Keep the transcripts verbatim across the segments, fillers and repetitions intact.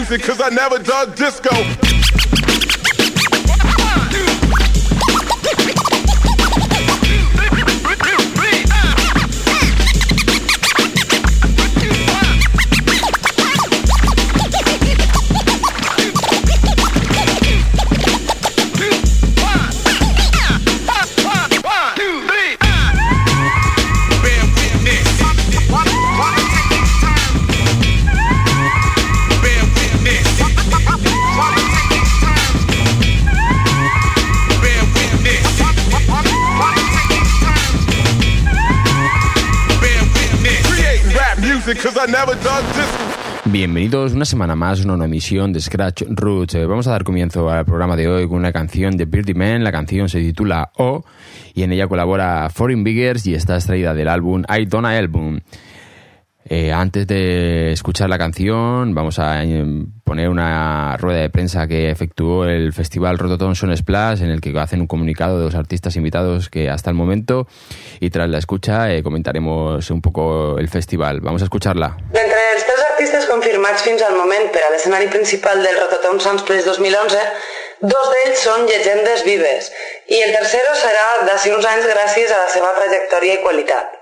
music, cause I never dug disco. Bienvenidos una semana más, una nueva emisión de Scratch Roots. Eh, vamos a dar comienzo al programa de hoy con una canción de Birdie Man. La canción se titula O y en ella colabora Foreign Biggers y está extraída del álbum I Donna Album. Eh, antes de escuchar la canción vamos a eh, poner una rueda de prensa que efectuó el festival Rototom Sound Splash, en el que hacen un comunicado de los artistas invitados que hasta el momento, y tras la escucha eh, comentaremos un poco el festival. Vamos a escucharla. D'entre els tres artistes confirmats fins al moment per a l'escenari principal del Rototom Sound Splash dos mil onze, dos d'ells són llegendes vives i el tercero serà d'ací uns anys gràcies a la seva trajectòria i qualitat.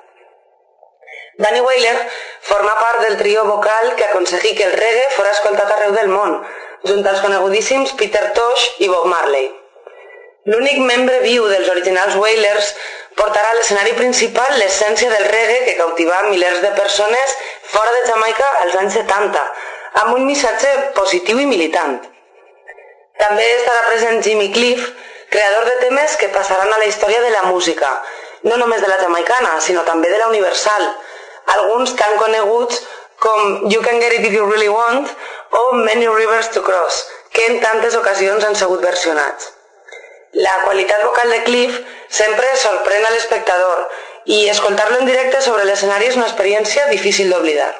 Danny Wailer forma part del trio vocal que aconseguí que el reggae fora escoltat arreu del món, junt als conegudíssims Peter Tosh i Bob Marley. L'únic membre viu dels originals Wailers portarà a l'escenari principal l'essència del reggae que cautivà milers de persones fora de Jamaica als anys setanta, amb un missatge positiu i militant. També estarà present Jimmy Cliff, creador de temes que passaran a la història de la música, no només de la jamaicana, sinó també de la universal, alguns tan coneguts com You Can Get It If You Really Want o Many Rivers to Cross, que en tantes ocasions han sigut versionats. La qualitat vocal de Cliff sempre sorprèn a l'espectador i escoltar-lo en directe sobre l'escenari és una experiència difícil d'oblidar.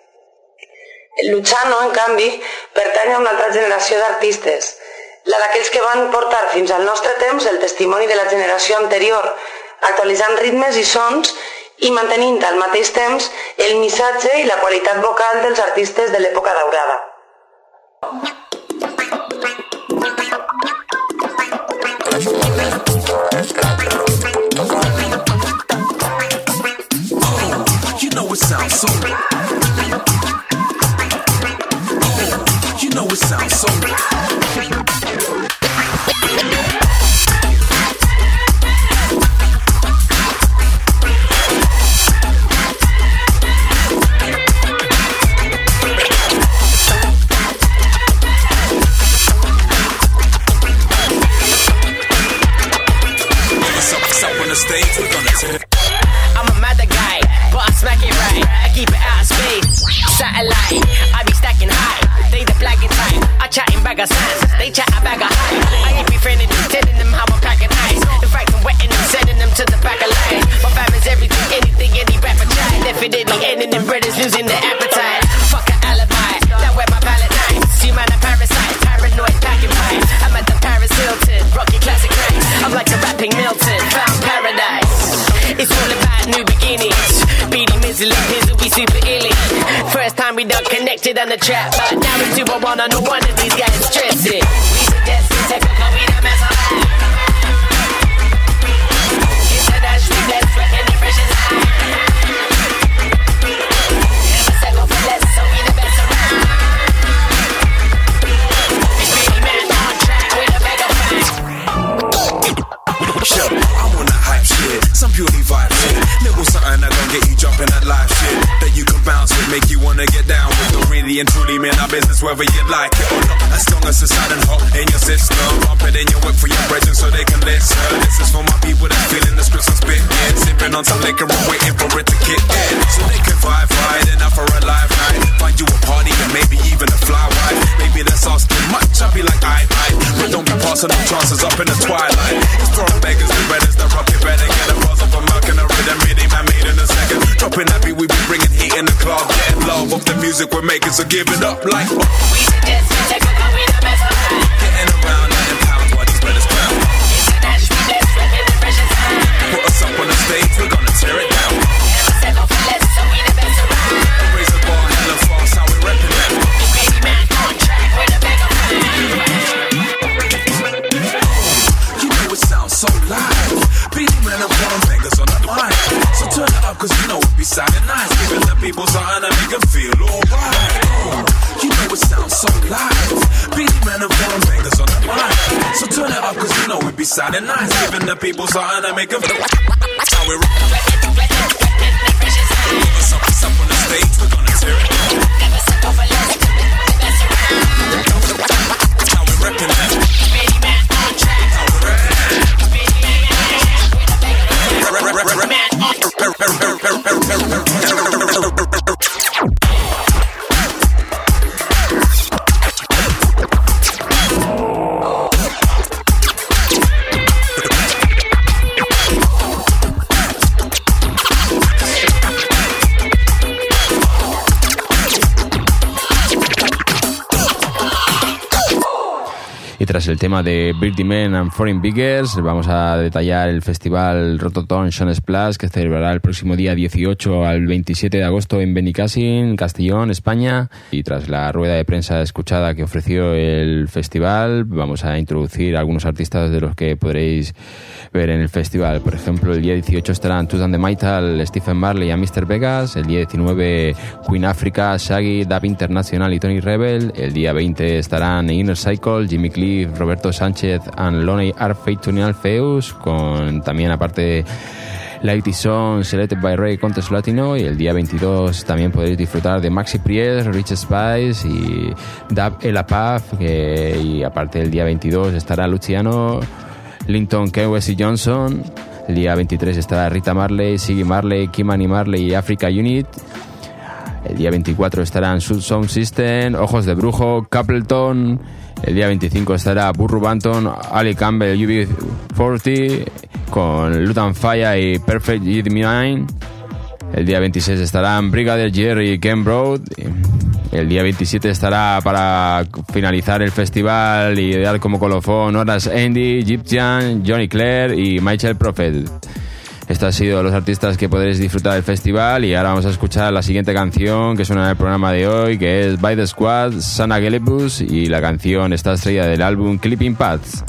Luciano, en canvi, pertany a una altra generació d'artistes, la d'aquells que van portar fins al nostre temps el testimoni de la generació anterior, actualitzant ritmes i sons i mantenint al mateix temps el missatge i la qualitat vocal dels artistes de l'època daurada. You know it sounds so You know it sounds so I'm a mother guy, but I smack it right. I keep it out of space, satellite. I be stacking high, they the black and tight. I chatting bag of signs, they chat a bag of hype. I ain't befriending them, telling them how I'm packing ice. In fact, I'm wetting them, sending them to the back of line. My fam is everything, anything, any rapper try. Definitely ending them brothers losing their appetite. Fuck an alibi, that where my palette nice. See man, a parasite, paranoid packing pipe. I'm at the Paris Hilton, rocky classic cranks. I'm like the rapping Milton, found paradise. It's all about new beginnings. Beating miserly, pizzle, we super illy. First time we done connected on the trap, but now it's two on one on the one of these guys stressing. We suggest we take a call, we don't mess around. It's a dash, we bless, and the fresh is high. Never settle for less, so we the best around. It's really man on track with a mega fight. Yo, I'm on that hype shit, some purely vibe shit. Little something that gon' get you jumping that live shit that you can bounce with, make you wanna get down with. Don't really and truly mean our business whether you like it or not. As long as it's silent hot in your system, bump it in your whip for your brethren so they can listen. This is for my people that's feeling the scripts I'm spitting, sipping on some liquor and waiting for it to kick in, so they can vibe right enough for a live night. Find you a party and maybe even a fly wife. Maybe that's asking much, I'll be like I, I but don't be passing no chances up in the twilight. It's for beggars and betters that rock it better. Get a buzz up a milk and a rhythm, really man made in a second. Dropping that beat, we be bringing heat in the club. Getting love off the music we're making, so give it up like oh. We suggest we take a call, we don't mess around. Getting around, nothing pounds, while these brothers pound. It's a dash, we bless, and the fresh is high. Put us up on the stage, we're gonna tear it down. Never settle for less, so we the best around. Raise the bar hella fast, how we reppin' them. It's baby man on track cause you know it be sounding nice. Giving the people something to make them feel alright. You know it sounds so live. Beenie Man and foreign bangers on the mic. So turn it up cause you know it be sounding nice. Giving the people something to make them feel alright. How we rock. Give us something up on the stage, we're gonna tear it down. Never suck over less. How we reppin' that. Beenie Man on track. How we reppin'. Beenie Man on track. Y tras el tema de Birdie Men and Foreign Biggers, vamos a detallar el festival Rototom Sound Splash, que celebrará el próximo día dieciocho al veintisiete de agosto en Benicàssim, Castellón, España. Y tras la rueda de prensa escuchada que ofreció el festival, vamos a introducir algunos artistas de los que podréis ver en el festival. Por ejemplo, el día dieciocho estarán Toots and the Maytals, Stephen Marley y mister Vegas. El día diecinueve, Queen Africa, Shaggy, Dub International y Tony Rebel. El día veinte estarán Inner Cycle, Jimmy Cliff, Roberto Sánchez and Lonely Art Fate Tunnel Feus, con también aparte Lighty Song, Selected by Ray Contest Latino. Y el día veintidós también podréis disfrutar de Maxi Priest, Rich Spice y Dub Ella Puff, que, y aparte el día veintidós estará Luciano, Linton Kewes y Johnson. El día veintitrés estará Rita Marley, Siggy Marley, Kimani Marley y Africa Unit. El día veinticuatro estarán Sud Sound System, Ojos de Brujo, Capleton. El día veinticinco estará Burru Banton, Ali Campbell, U B cuarenta con Lutan Fire y Perfect G nine. El día veintiséis estarán Brigadier Jerry y Ken Broad. El día veintisiete estará, para finalizar el festival y dar como colofón, Horace Andy, Egyptian, Johnny Clare y Michael Prophet. Estos han sido los artistas que podréis disfrutar del festival, y ahora vamos a escuchar la siguiente canción que suena en el programa de hoy, que es By The Squad, Sana Gelebus, y la canción está extraída del álbum Clipping Pads.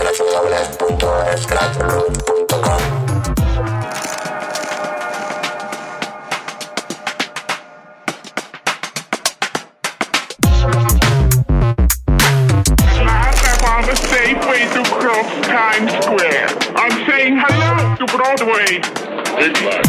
Times Square. I'm saying hello to Broadway. Big Mac.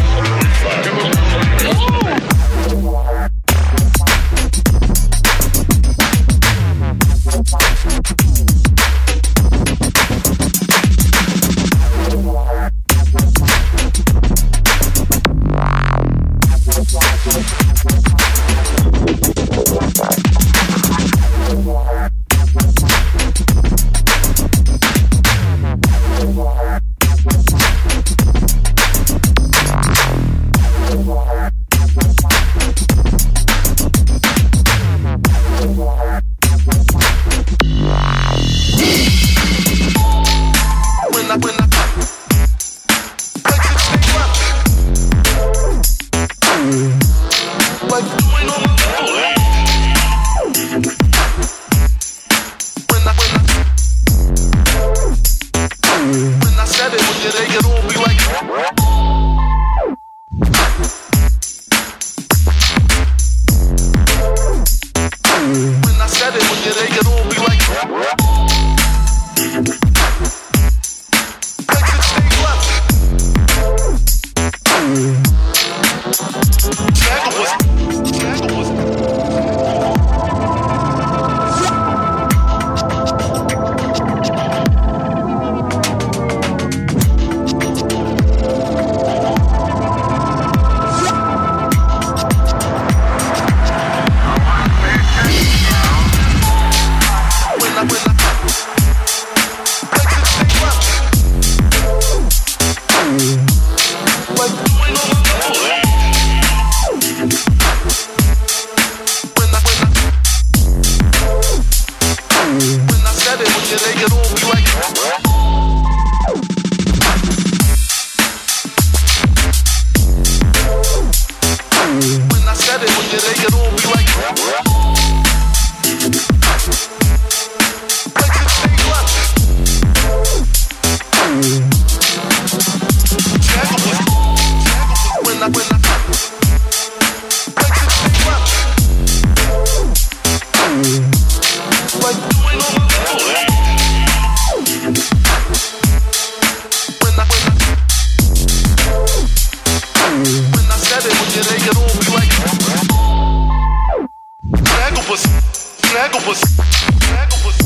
Snaggle was, snaggle was.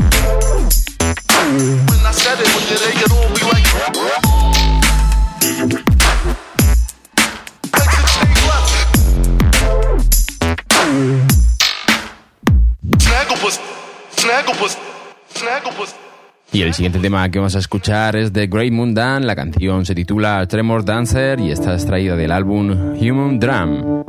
When I said it, when they get all be like. Legs and take left. Snaggle was, snaggle was, snaggle was. Y el siguiente tema que vamos a escuchar es de Great Mundan. La canción se titula Tremor Dancer y está extraída del álbum Human Drum.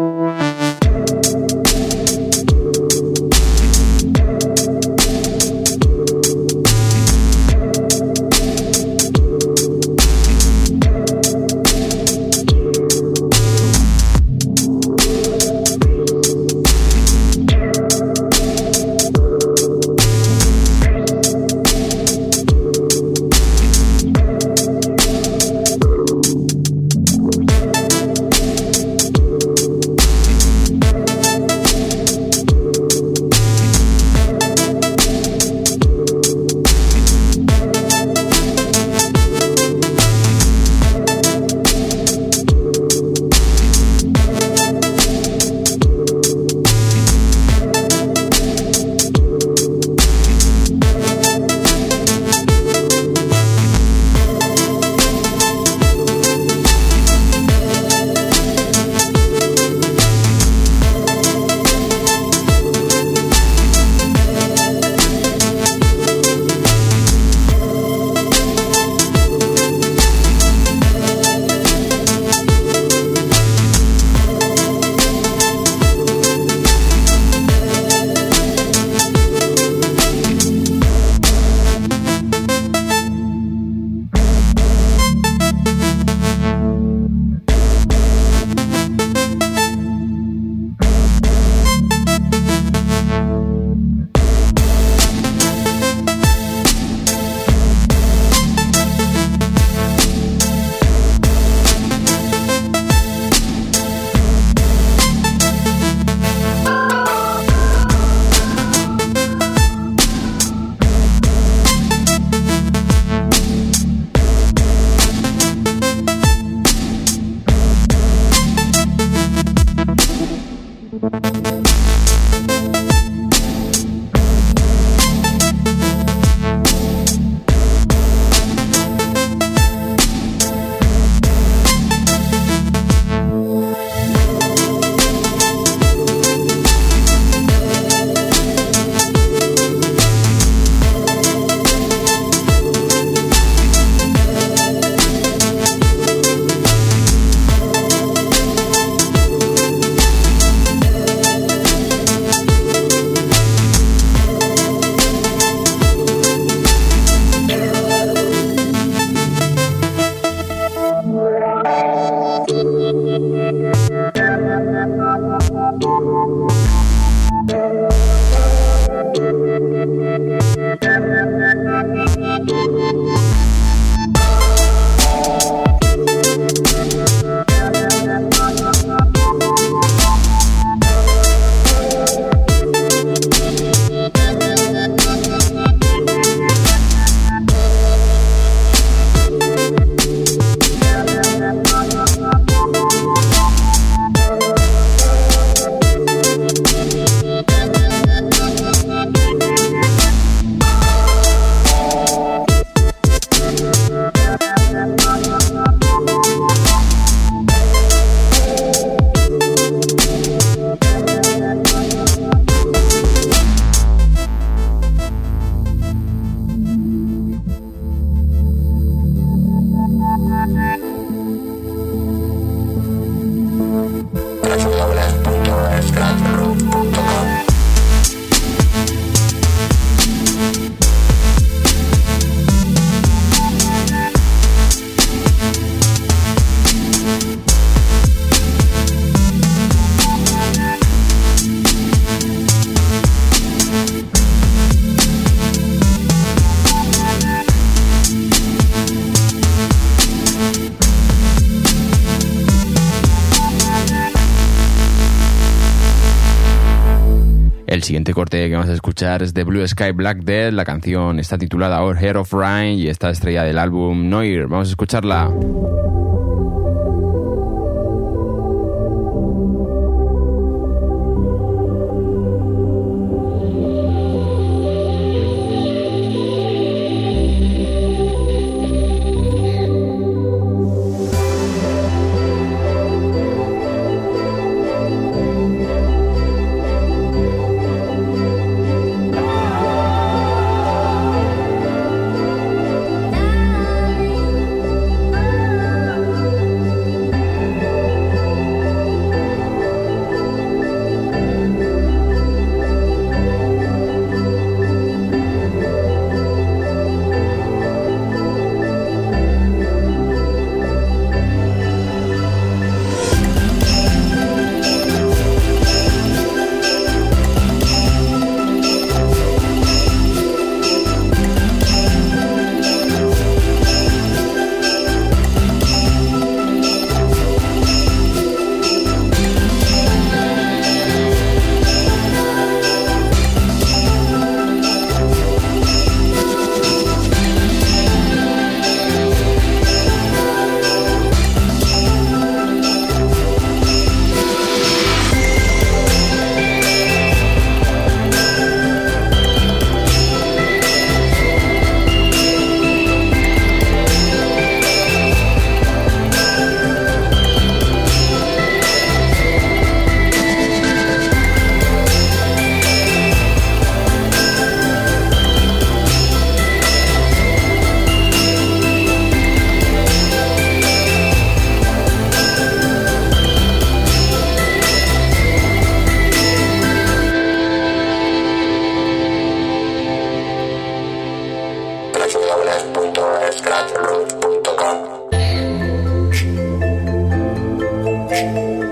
El siguiente corte que vamos a escuchar es de Blue Sky Black Death. La canción está titulada Our Hair of Rhine y está estrella del álbum Noir. Vamos a escucharla.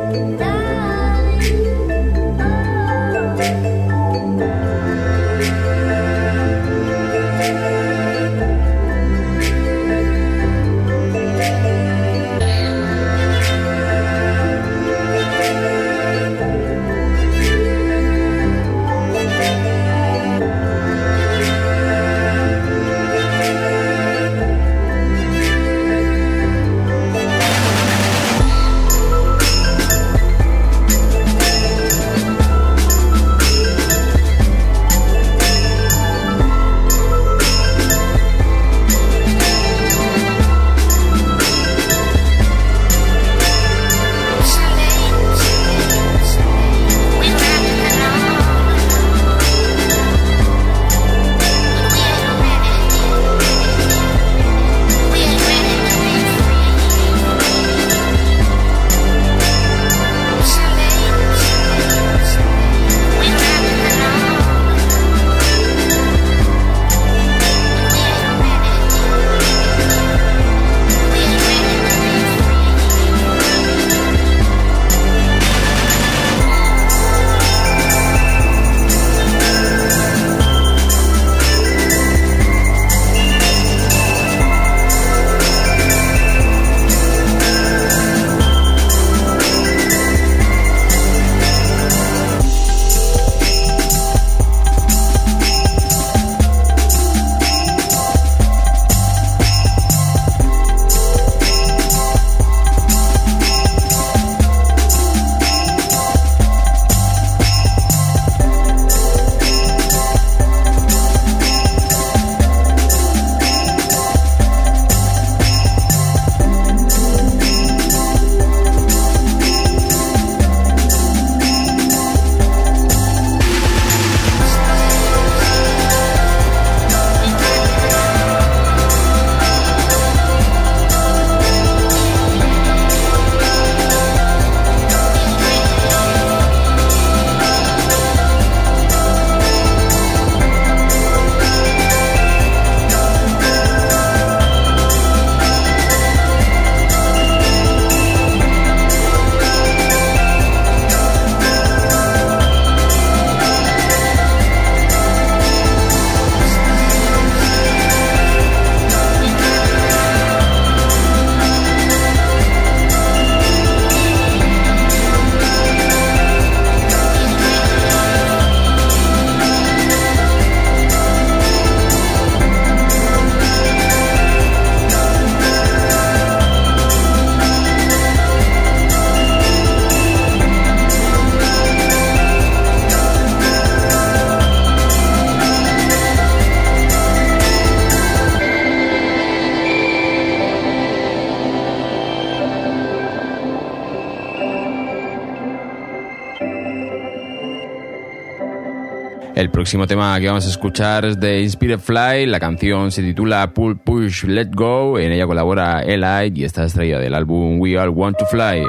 El próximo tema que vamos a escuchar es de Inspired Fly. La canción se titula Pull, Push, Let Go. En ella colabora Eli y está extraída del álbum We All Want to Fly.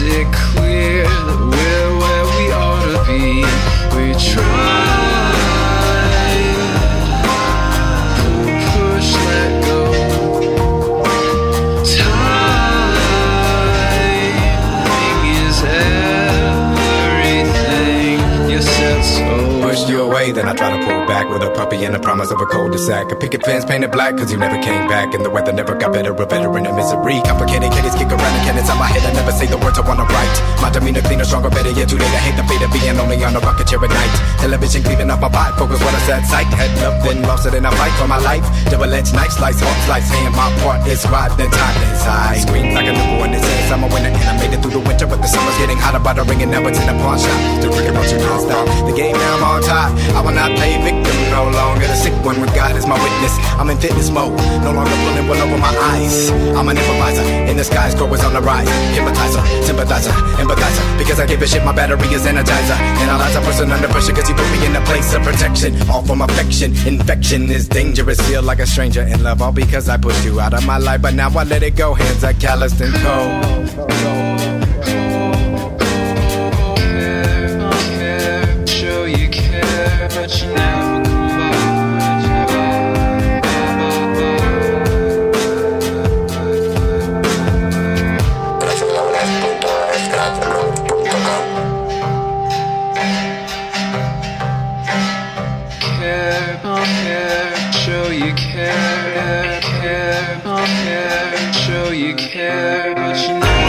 it clear that we're where we ought to be? We tried, pull, push, let go. Timing is everything. You said so. Pushed you away, then I try to pull back with a puppy and a promise of a cul-de-sac. A picket fence painted black, cause you never came back. And the weather never got better, a veteran of misery. Complicated caddies kick around and cannons on my head. I never say the words I wanna write. My demeanor cleaner, stronger, better yet too late. I hate the fate of being only on a rocket chair at night. Television cleaving up my pipe, focus what I said, sight. Had nothing, lost it in a fight for my life. Double-edged knife, slice, hard slice. Hand my part is right, then time inside. Screams like a newborn that says I'm a winner. And I made it through the winter, but the summer's getting hotter by the ring. And now it's in a pawn shop. Still thinking about you non-stop. The game now I'm on top. I will not play victim no longer. The sick one with God is my witness. I'm in fitness mode, no longer pulling wool over my eyes. I'm an improviser, in the sky, growers on the rise. Hypnotizer, sympathizer, empathizer. Because I give a shit, my battery is energizer. Analyze a person under pressure, cause he put me in a place of protection. All from affection, infection is dangerous. Feel like a stranger in love, all because I pushed you out of my life. But now I let it go, hands are calloused and cold. Show you care, but you never come back. Care, care, show you care, care, care, show you care, but you never.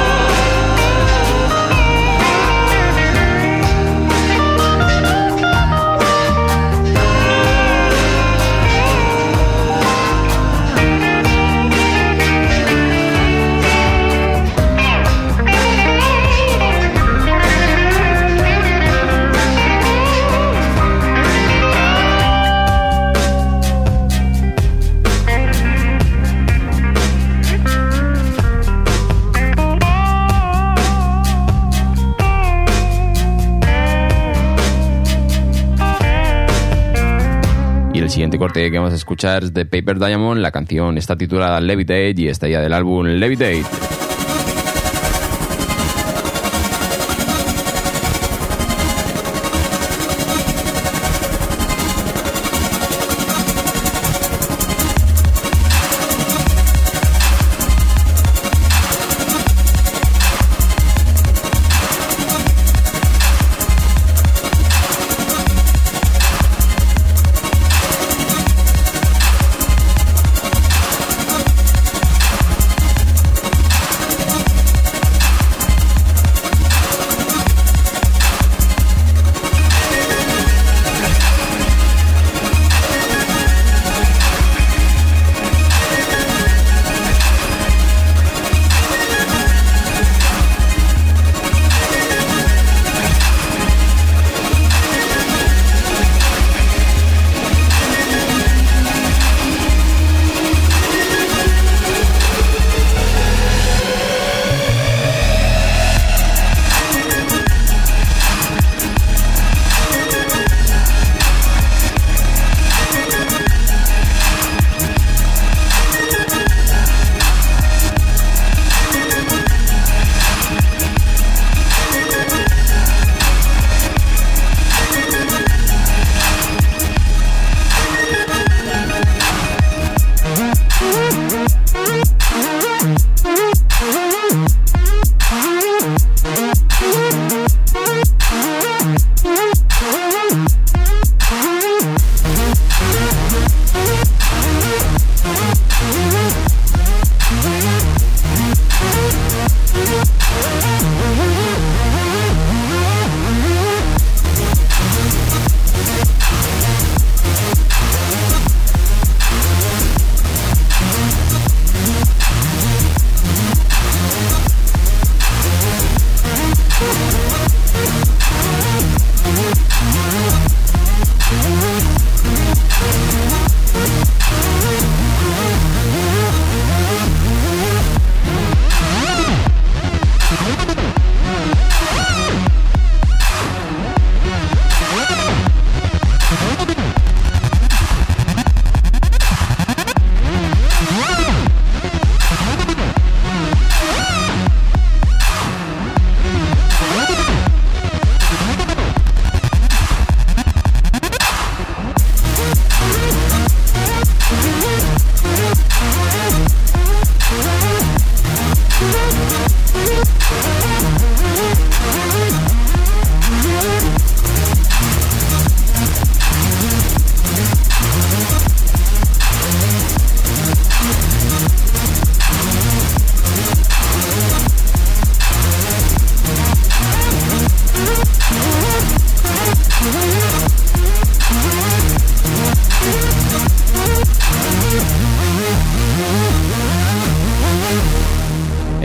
El siguiente corte que vamos a escuchar es de Paper Diamond. La canción está titulada Levitate y está ya del álbum Levitate.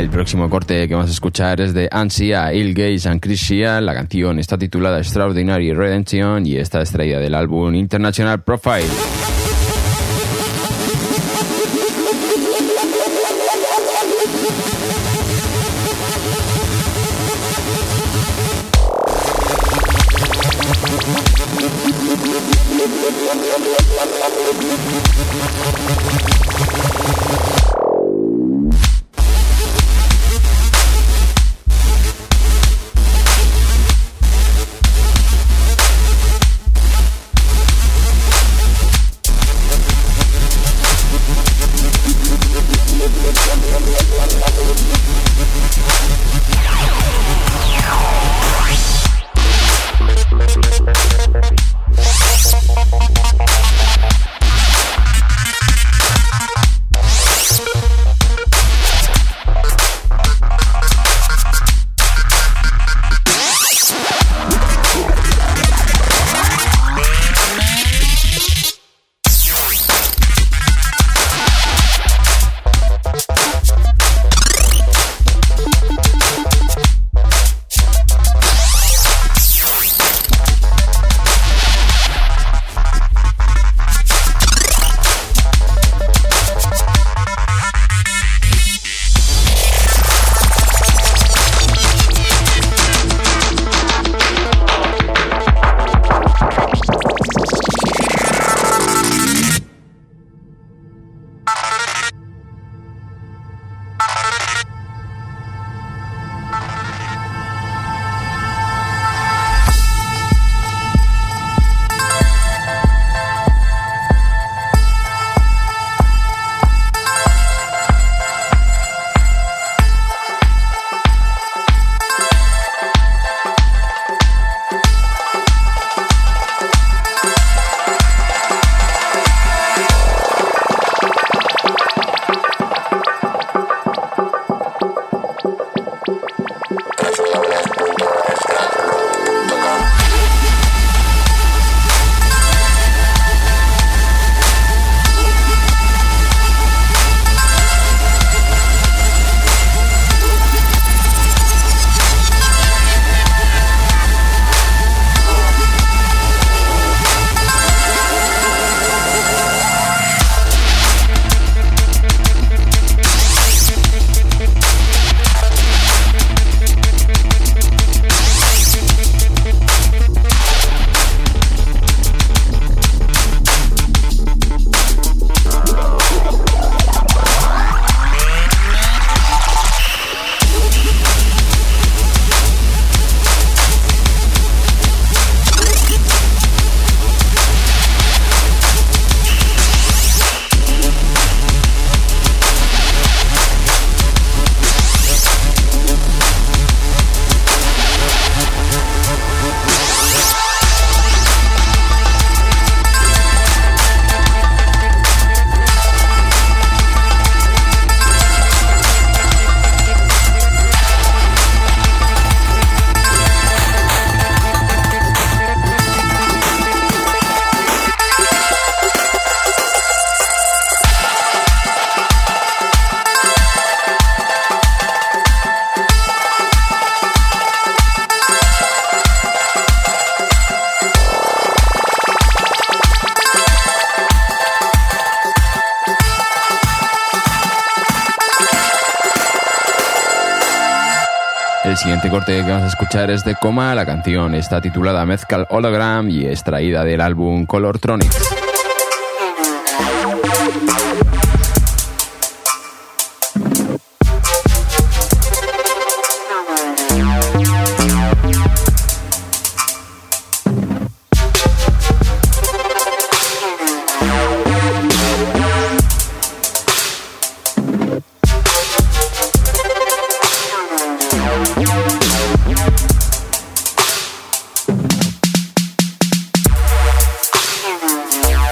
El próximo corte que vamos a escuchar es de Ansia, Il Gaze and Chris Shea. La canción está titulada Extraordinary Redemption y está extraída del álbum International Profile. El siguiente corte que vamos a escuchar es de Coma. La canción está titulada Mezcal Hologram y extraída del álbum Colortronics. Yeah.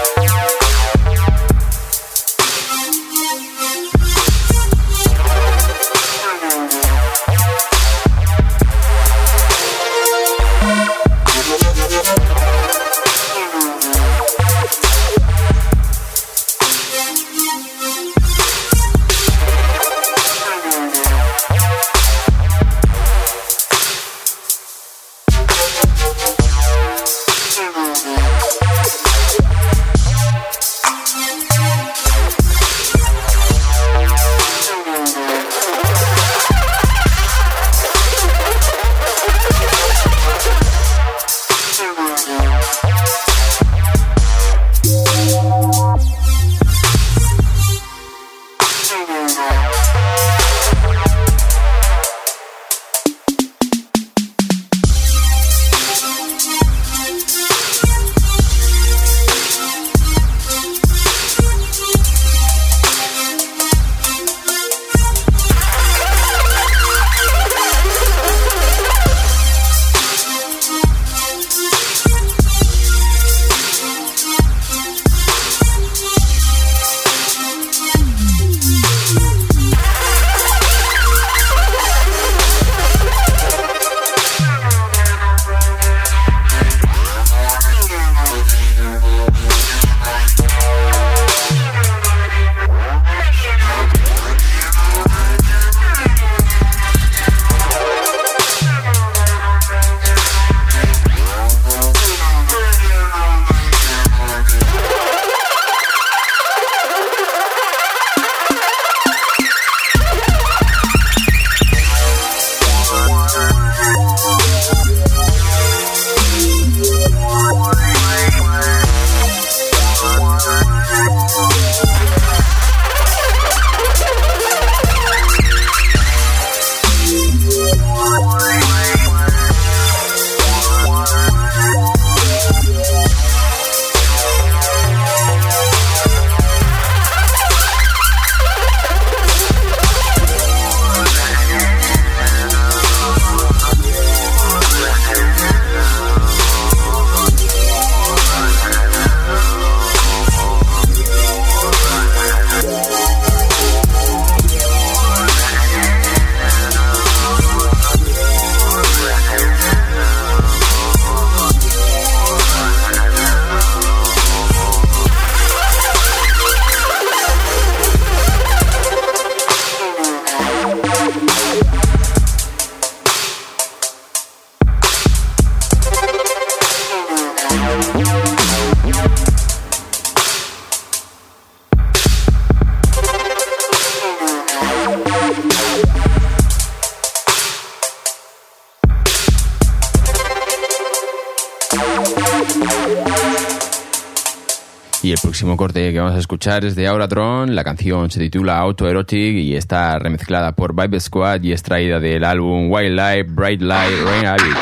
Y el próximo corte que vamos a escuchar es de Auratron. La canción se titula Autoerotic y está remezclada por Vibe Squad y extraída del álbum Wildlife, Bright Light, Rain Habit.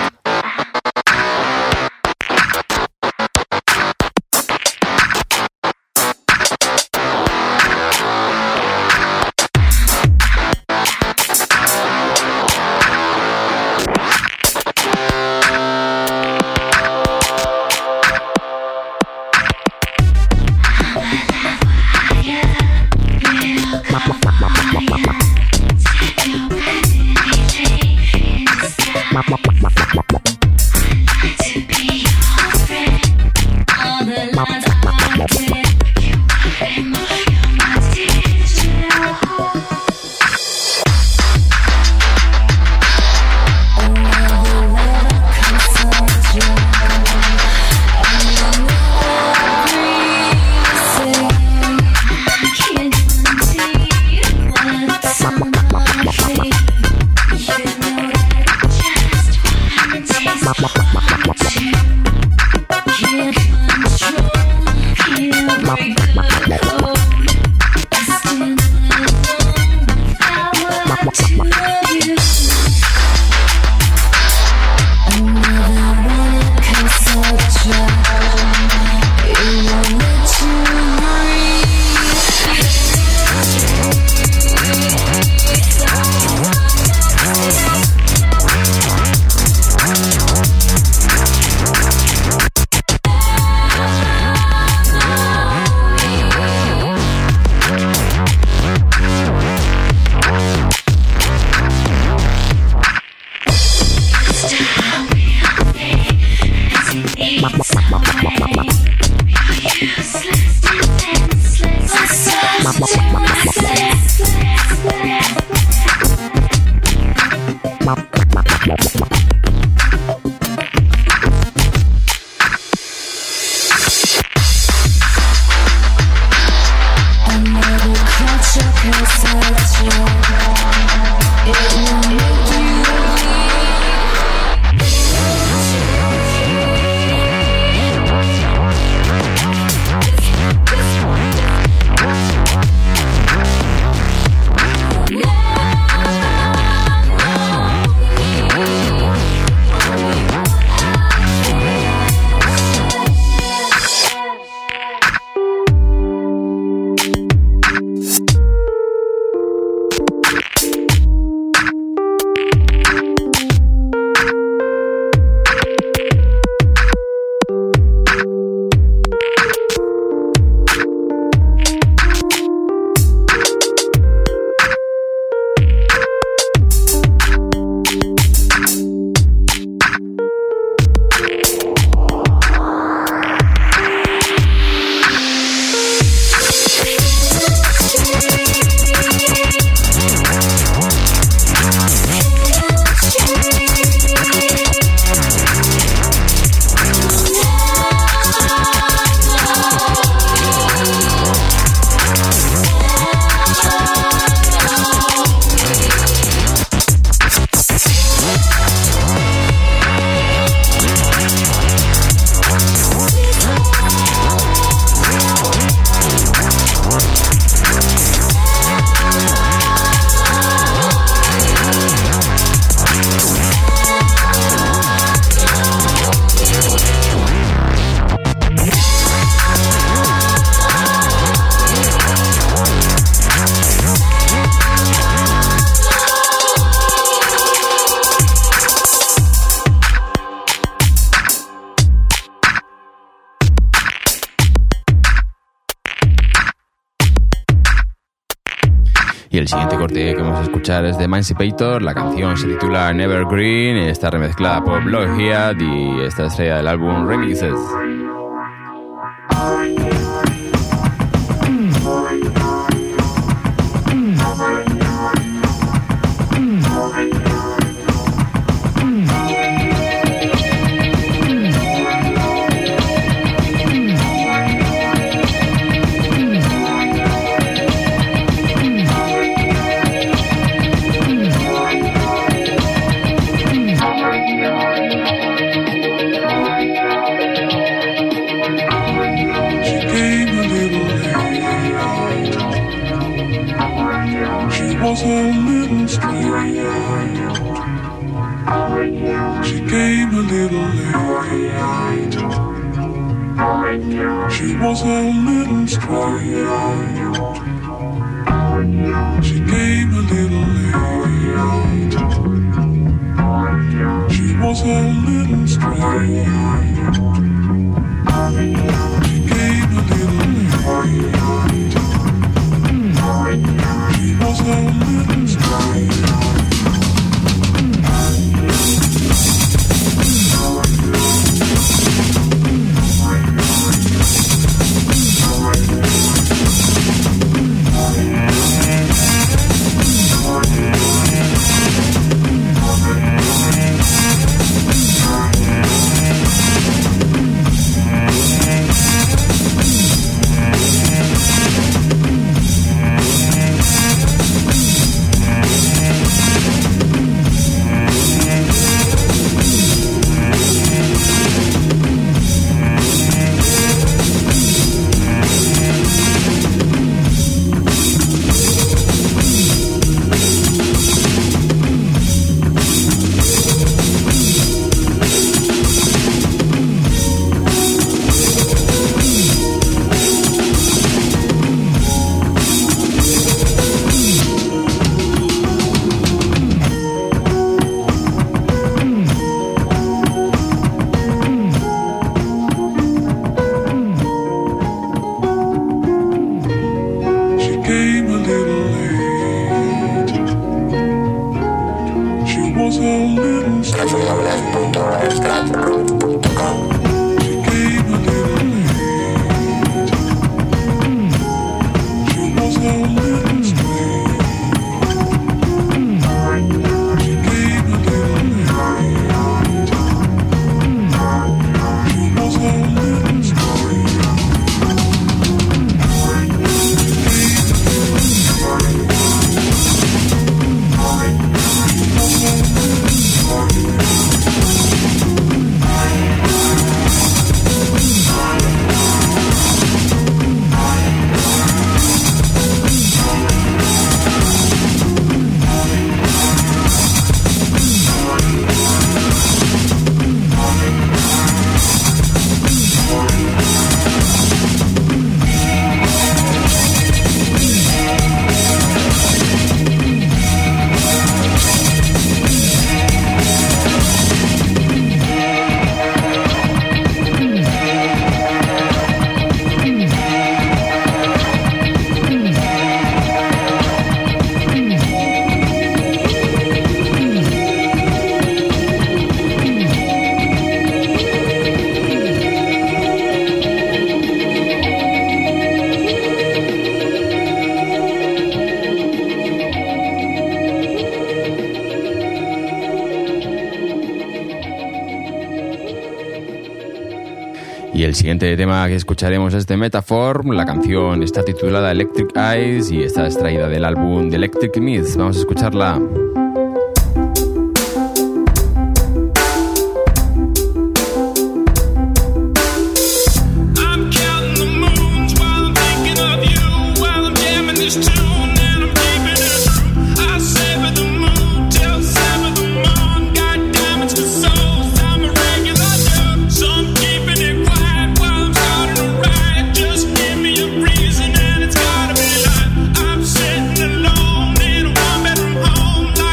Y el siguiente corte que vamos a escuchar es de Emancipator. La canción se titula Nevergreen, está remezclada por Bloodhead y está extraída del álbum Remixes. little strange. She came a little late. She was a little strange. She came a little late. She was a little strange. She came a little late. She was a little strange. Y el siguiente tema que escucharemos es de Metaform. La canción está titulada Electric Eyes y está extraída del álbum The Electric Myths. Vamos a escucharla. Alone in a one bedroom home.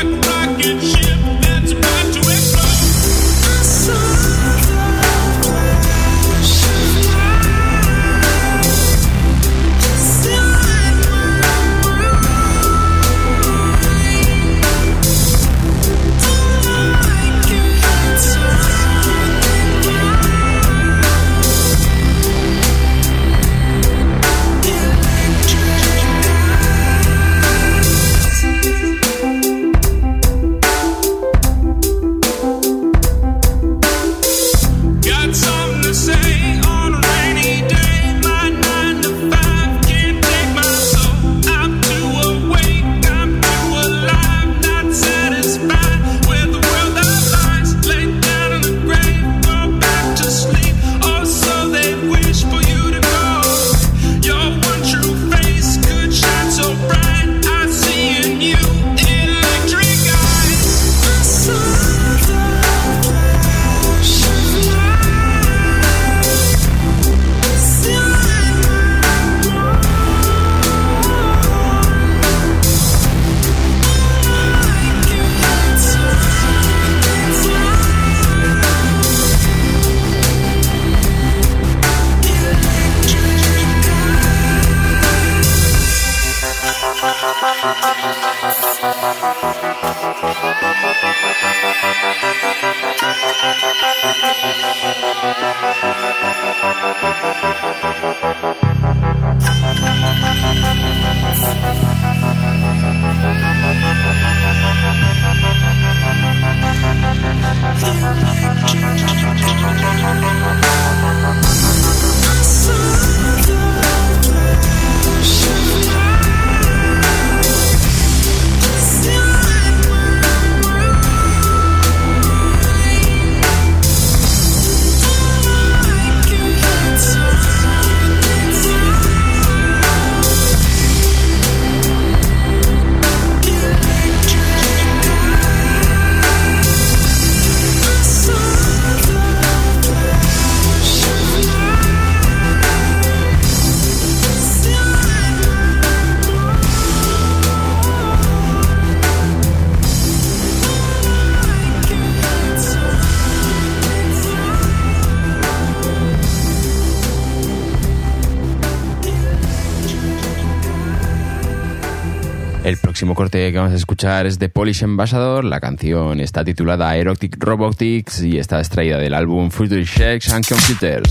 El próximo corte que vamos a escuchar es de Polish Ambassador. La canción está titulada Erotic Robotics y está extraída del álbum Future Shakes and Computers.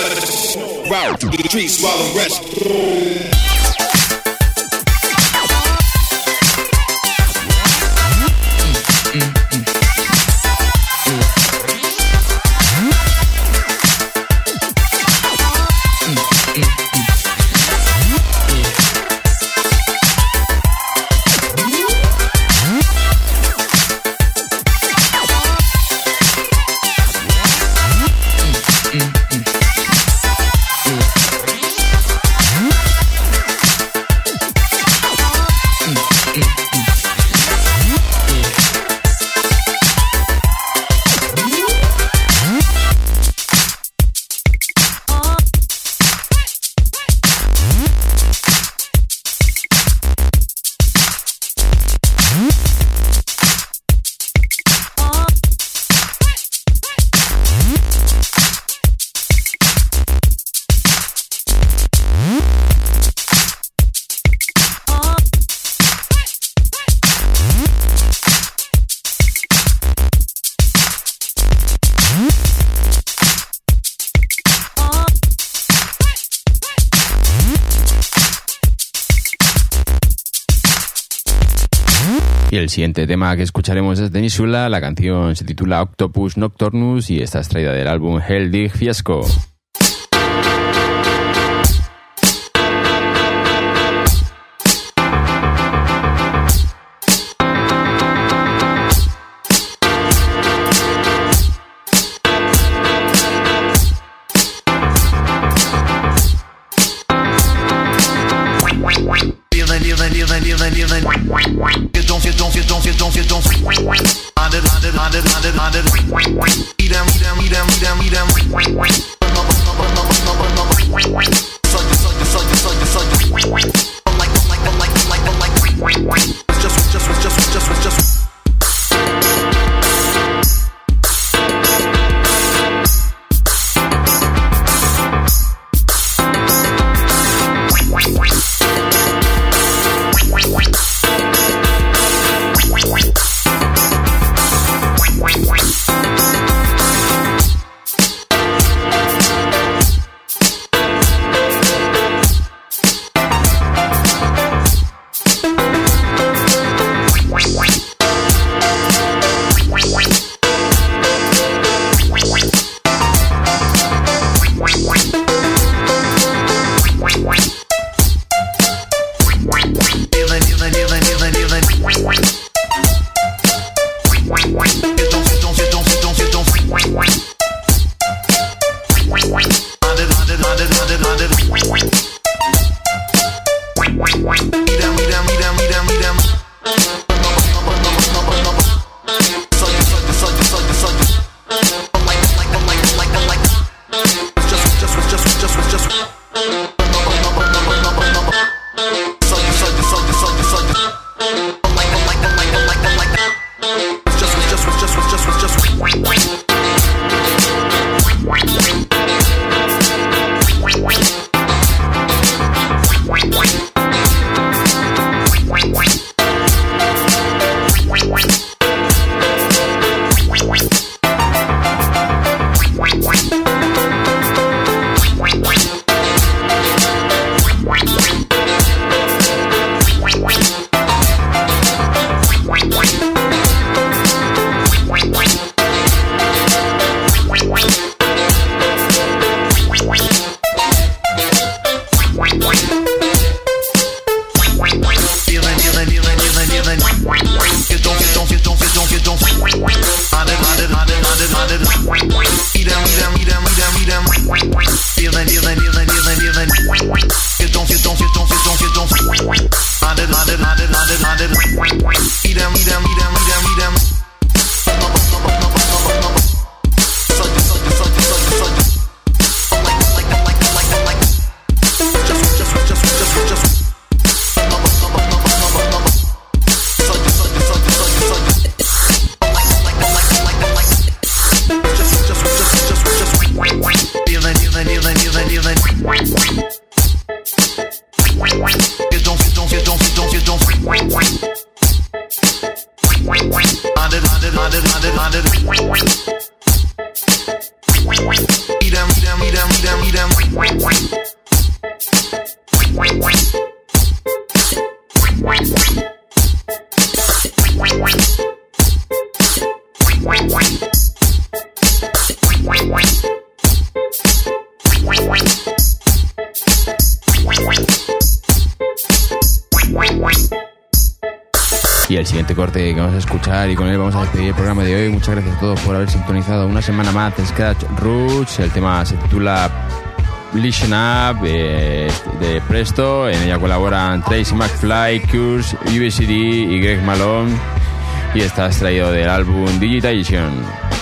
Route to the streets while the rest. Y el siguiente tema que escucharemos es de Nisula. La canción se titula Octopus Nocturnus y está extraída del álbum Hell Dig Fiasco. Y el siguiente corte que vamos a escuchar y con él vamos a despedir el programa de hoy. Muchas gracias a todos por haber sintonizado una semana más de Scratch Roots. El tema se titula Listen Up, eh, de Presto. En ella colaboran Tracy McFly, Curse, U B C D y Greg Malone. Y está extraído del álbum Digitization.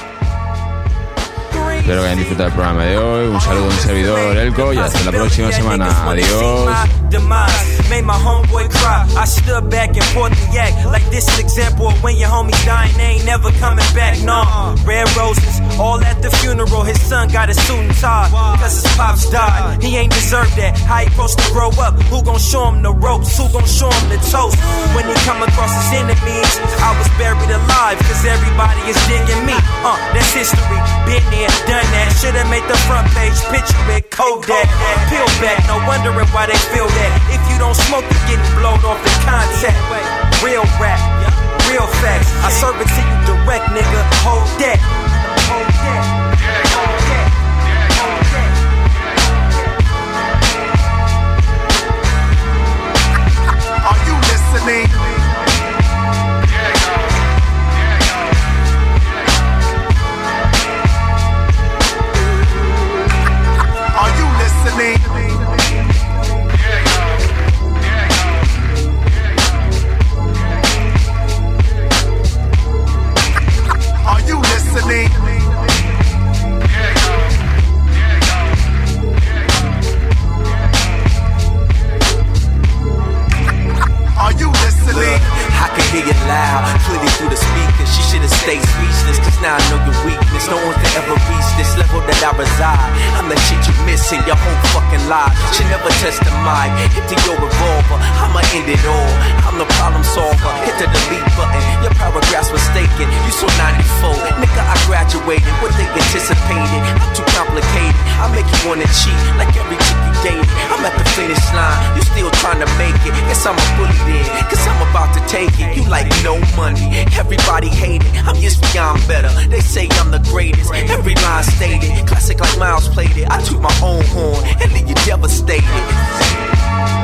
Espero que hayan disfrutado del programa de hoy. Un saludo a un servidor, Elko, y hasta la próxima semana. Adiós. Made my homeboy cry. I stood back and poured the yak. Like this is example of when your homie's dying, they ain't never coming back. Nah, red roses, all at the funeral. His son got a suit and tie, cause his pops died. He ain't deserve that. How he supposed to grow up? Who gon' show him the ropes? Who gon' show him the toast? When he come across his enemies, I was buried alive, cause everybody is digging me. Uh, that's history. Been there, done that. Should've made the front page picture it. Kodak. Peel back, no wondering why they feel that. If you don't smoke, you're getting blown off the contact. Real rap, stay speechless, cause now I know your weakness. No one can ever reach this level that I reside. I'm the shit you missing your whole fucking life. Should never test the mic, hit to your revolver, I'ma end it all. I'm the problem solver, hit the delete button. Your paragraphs mistaken, you so ninety-four. Nigga, I graduated, what they anticipated. I'm too complicated, I make you wanna cheat like every chick you dated. I'm at the finish line, you still trying to make it. Guess I'm a bully then, cause I'm about to take it. You like no money, everybody hate it. I'm just beyond better, they say I'm the greatest. Every line stated, classic like Miles played it. I took my own horn and leave you devastated.